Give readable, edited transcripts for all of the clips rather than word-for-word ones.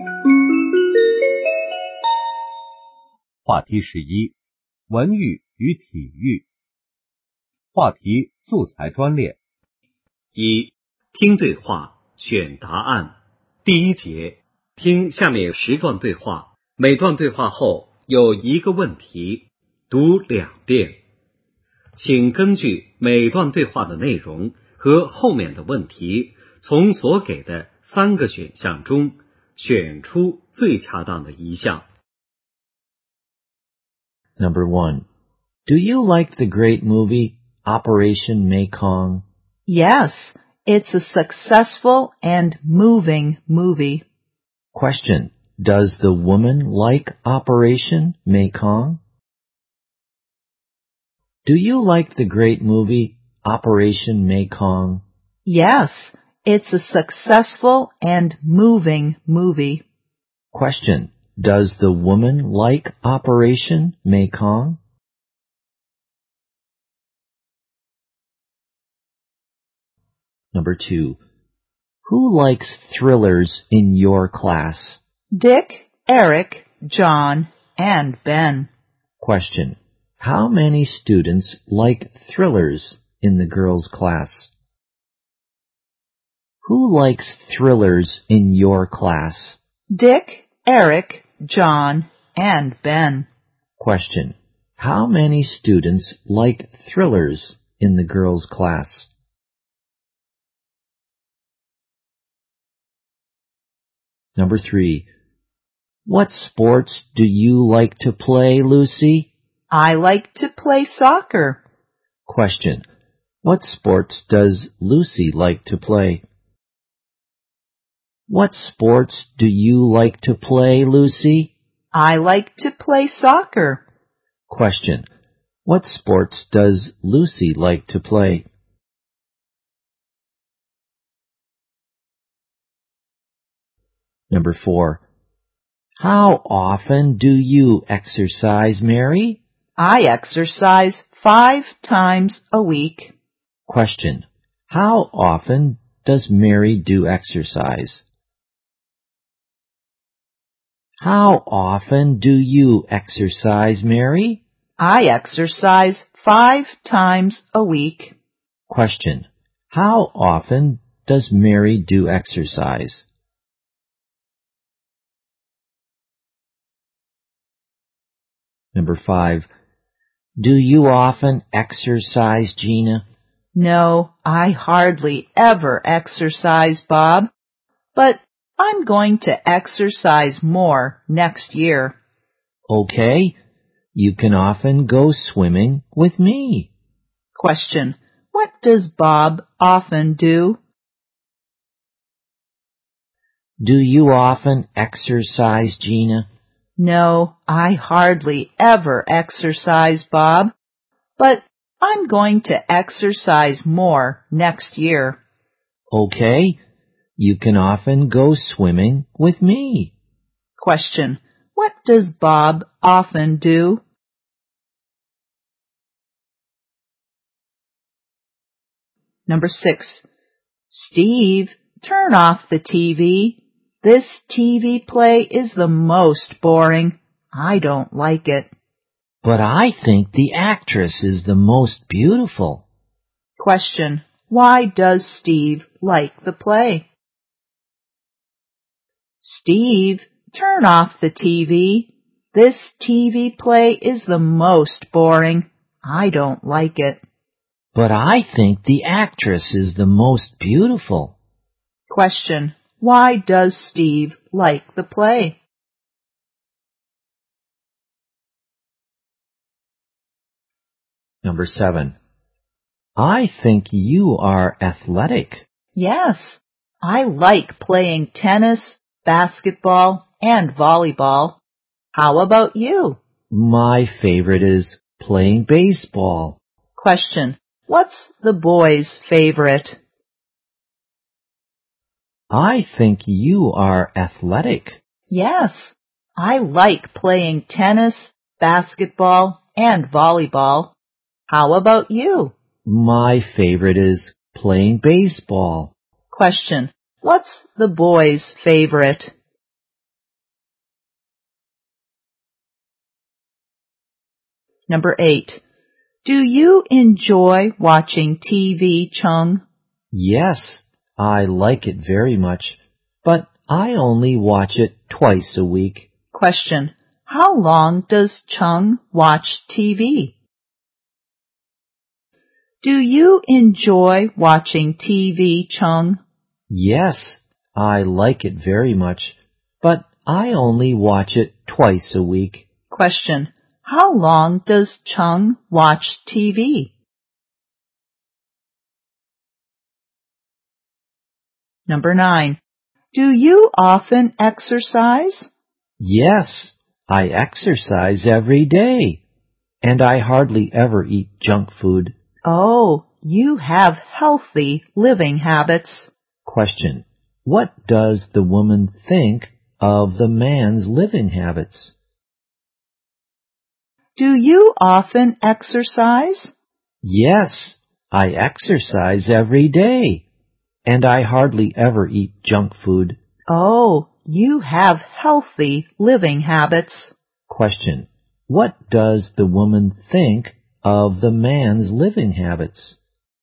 话题11：文娱与体育。话题素材专列。 1. 听对话，选答案。第一节，听下面10段对话，每段对话后有一个问题，读2遍。请根据每段对话的内容和后面的问题，从所给的3个选项中选出最恰当的一项。 Number 1. Do you like the great movie Operation Mekong? Yes, it's a successful and moving movie. Question. Does the woman like Operation Mekong? Do you like the great movie Operation Mekong? Yes, it's a successful and moving movie. Question. Does the woman like Operation Mekong? Number 2. Who likes thrillers in your class? Dick, Eric, John, and Ben. Question. How many students like thrillers in the girls' class? Who likes thrillers in your class? Dick, Eric, John, and Ben. Question. How many students like thrillers in the girls' class? Number 3. What sports do you like to play, Lucy? I like to play soccer. Question. What sports does Lucy like to play? What sports do you like to play, Lucy? I like to play soccer. Question. What sports does Lucy like to play? Number 4. How often do you exercise, Mary? I exercise 5 times a week. Question. How often does Mary do exercise? How often do you exercise, Mary? I exercise 5 times a week. Question. How often does Mary do exercise? Number 5. Do you often exercise, Gina? No, I hardly ever exercise, Bob, but I'm going to exercise more next year. Okay. You can often go swimming with me. Question. What does Bob often do? Do you often exercise, Gina? No, I hardly ever exercise, Bob, but I'm going to exercise more next year. Okay. You can often go swimming with me. Question. What does Bob often do? Number 6. Steve, turn off the TV. This TV play is the most boring. I don't like it. But I think the actress is the most beautiful. Question. Why does Steve like the play? Steve, turn off the TV. This TV play is the most boring. I don't like it. But I think the actress is the most beautiful. Question. Why does Steve like the play? Number 7. I think you are athletic. Yes, I like playing tennis, basketball, and volleyball. How about you? My favorite is playing baseball. Question. What's the boys' favorite? I think you are athletic. Yes, I like playing tennis, basketball, and volleyball. How about you? My favorite is playing baseball. Question. What's the boys' favorite? Number 8. Do you enjoy watching TV, Chung? Yes, I like it very much, but I only watch it twice a week. Question. How long does Chung watch TV? Do you enjoy watching TV, Chung? Yes, I like it very much, but I only watch it twice a week. Question. How long does Chung watch TV? Number 9. Do you often exercise? Yes, I exercise every day, and I hardly ever eat junk food. Oh, you have healthy living habits. Question. What does the woman think of the man's living habits? Do you often exercise? Yes, I exercise every day, and I hardly ever eat junk food. Oh, you have healthy living habits. Question. What does the woman think of the man's living habits?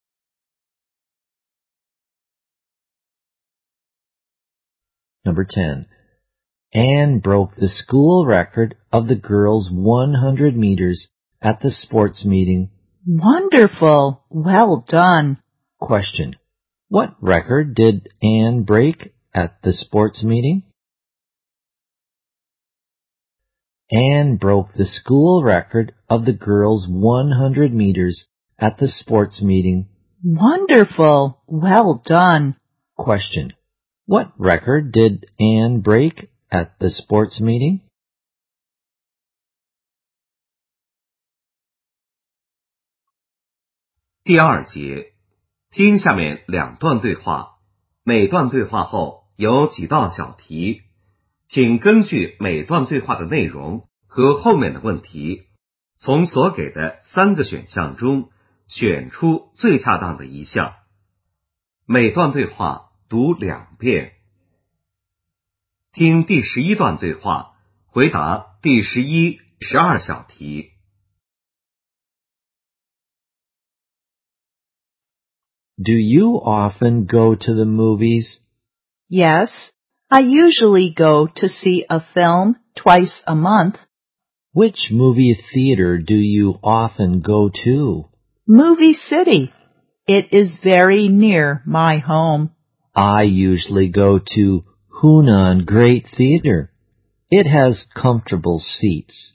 Number 10. Anne broke the school record of the girls' 100 meters at the sports meeting. Wonderful! Well done. Question. What record did Anne break at the sports meeting? Anne broke the school record of the girls' 100 meters at the sports meeting. Wonderful! Well done. Question. What record did Anne break at the sports meeting? 第二节，听下面2段对话，每段对话后有几道小题，请根据每段对话的内容和后面的问题，从所给的3个选项中选出最恰当的一项。每段对话读2遍。听第11段对话，回答第11、12小题。 Do you often go to the movies? Yes, I usually go to see a film twice a month. Which movie theater do you often go to? Movie City. It is very near my home. I usually go to Hunan Great Theater. It has comfortable seats.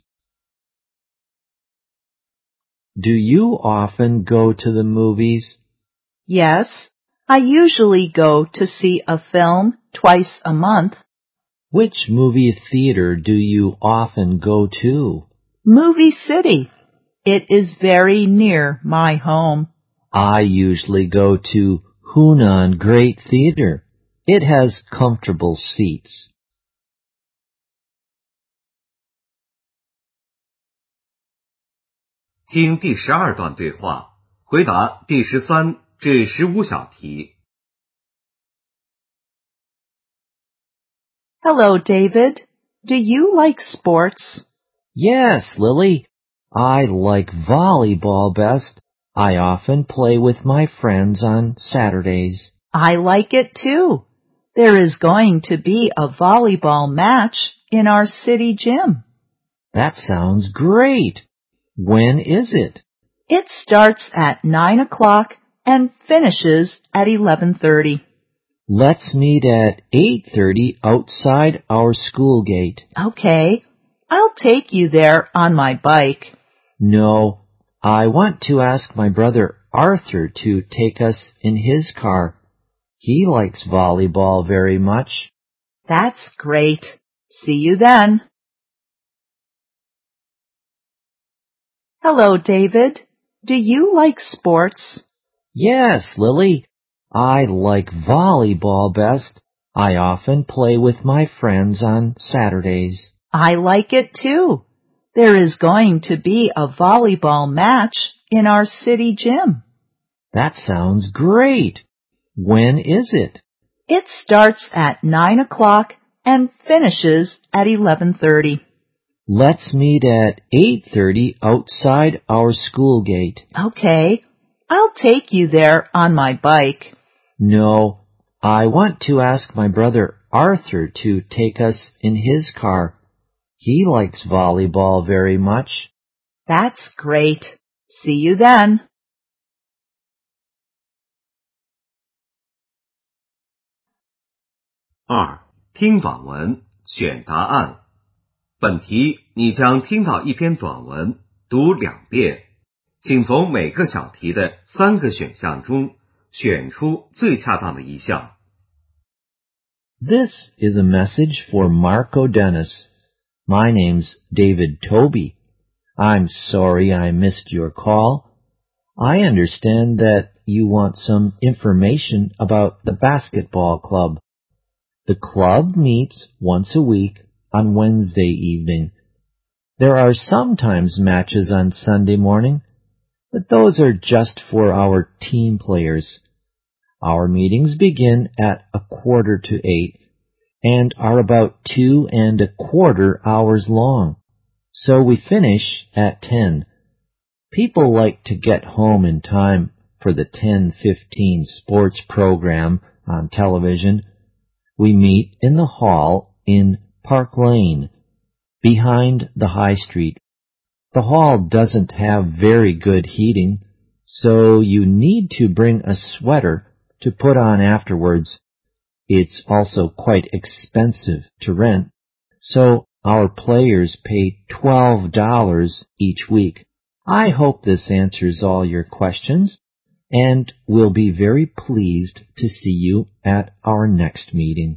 Do you often go to the movies? Yes, I usually go to see a film twice a month. Which movie theater do you often go to? Movie City. It is very near my home. I usually go to Hunan Great Theater. It has comfortable seats. 听第12段对话，回答第13至15小题。 Hello, David. Do you like sports? Yes, Lily. I like volleyball best. I often play with my friends on Saturdays. I like it too. There is going to be a volleyball match in our city gym. That sounds great. When is it? It starts at 9 o'clock and finishes at 11:30. Let's meet at 8:30 outside our school gate. Okay, I'll take you there on my bike. No, I want to ask my brother Arthur to take us in his car. He likes volleyball very much. That's great. See you then. Hello, David. Do you like sports? Yes, Lily. I like volleyball best. I often play with my friends on Saturdays. I like it too. There is going to be a volleyball match in our city gym. That sounds great. When is it? It starts at 9 o'clock and finishes at 11:30. Let's meet at 8:30 outside our school gate. Okay, I'll take you there on my bike. No, I want to ask my brother Arthur to take us in his car. He likes volleyball very much. That's great. See you then. 2. 听短文，选答案。本题你将听到一篇短文，读2遍，请从每个小题的3个选项中选出最恰当的一项。 This is a message for Marco Dennis. My name's David Toby. I'm sorry I missed your call. I understand that you want some information about the basketball club. The club meets once a week on Wednesday evening. There are sometimes matches on Sunday morning, but those are just for our team players. Our meetings begin at 7:45 and are about 2¼ hours long, so we finish at 10. People like to get home in time for the 10:15 sports program on television. We meet in the hall in Park Lane, behind the High Street. The hall doesn't have very good heating, so you need to bring a sweater to put on afterwards. It's also quite expensive to rent, so our players pay $12 each week. I hope this answers all your questions, and we'll be very pleased to see you at our next meeting.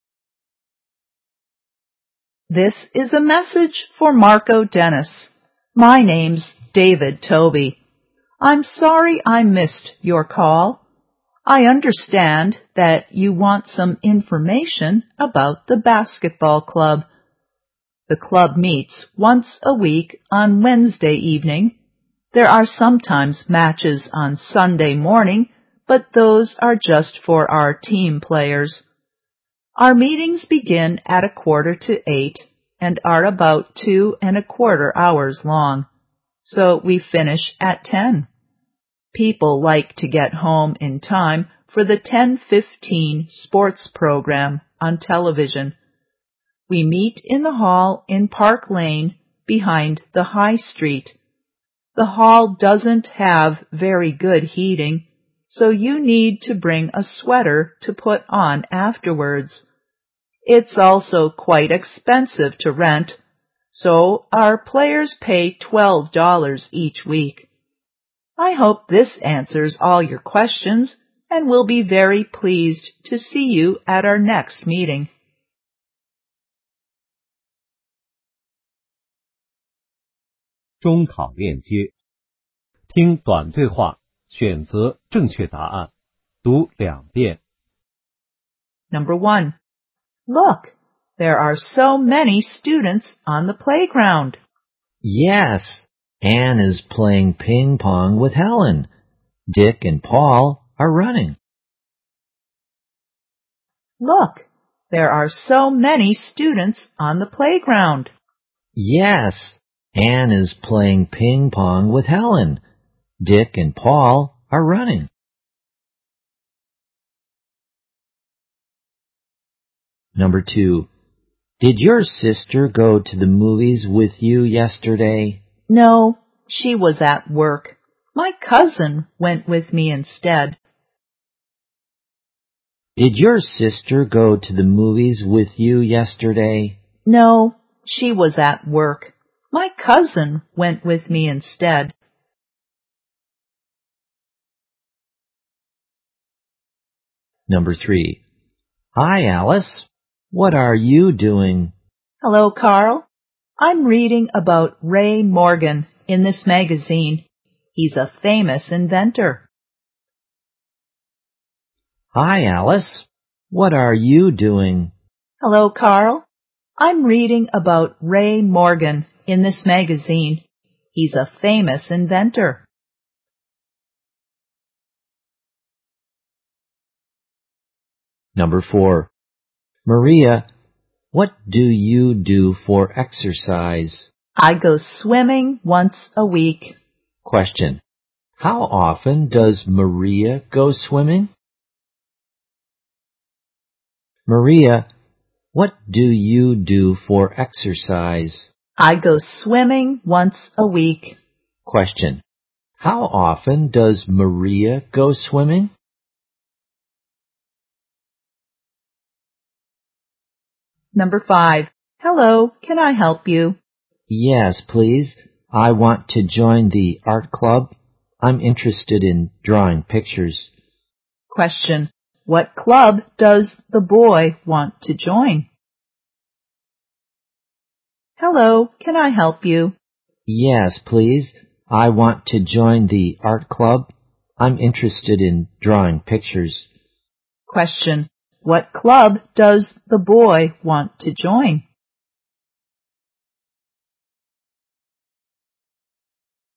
This is a message for Marco Dennis. My name's David Toby. I'm sorry I missed your call. I understand that you want some information about the basketball club. The club meets once a week on Wednesday evening. There are sometimes matches on Sunday morning, but those are just for our team players. Our meetings begin at 7:45 and are about 2¼ hours long, so we finish at 10. People like to get home in time for the 10:15 sports program on television. We meet in the hall in Park Lane behind the High Street. The hall doesn't have very good heating, so you need to bring a sweater to put on afterwards. It's also quite expensive to rent, so our players pay $12 each week. I hope this answers all your questions, and we'll be very pleased to see you at our next meeting. 中考链接，听短对话，选择正确答案，读2遍。 Number 1. Look, there are so many students on the playground. Yes, Anne is playing ping pong with Helen. Dick and Paul are running. Look, there are so many students on the playground. Yes, Anne is playing ping pong with Helen. Dick and Paul are running. Number 2. Did your sister go to the movies with you yesterday? No, she was at work. My cousin went with me instead. Did your sister go to the movies with you yesterday? No, she was at work. My cousin went with me instead. Number 3. Hi, Alice. What are you doing? Hello, Carl. I'm reading about Ray Morgan in this magazine. He's a famous inventor. Hi, Alice. What are you doing? Hello, Carl. I'm reading about Ray Morgan in this magazine. He's a famous inventor. Number 4. Maria, What do you do for exercise? I go swimming once a week. Question. How often does Maria go swimming? Maria, what do you do for exercise? I go swimming once a week. Question. How often does Maria go swimming? Number 5. Hello, can I help you? Yes, please. I want to join the art club. I'm interested in drawing pictures. Question. What club does the boy want to join? Hello, can I help you? Yes, please. I want to join the art club. I'm interested in drawing pictures. Question. What club does the boy want to join?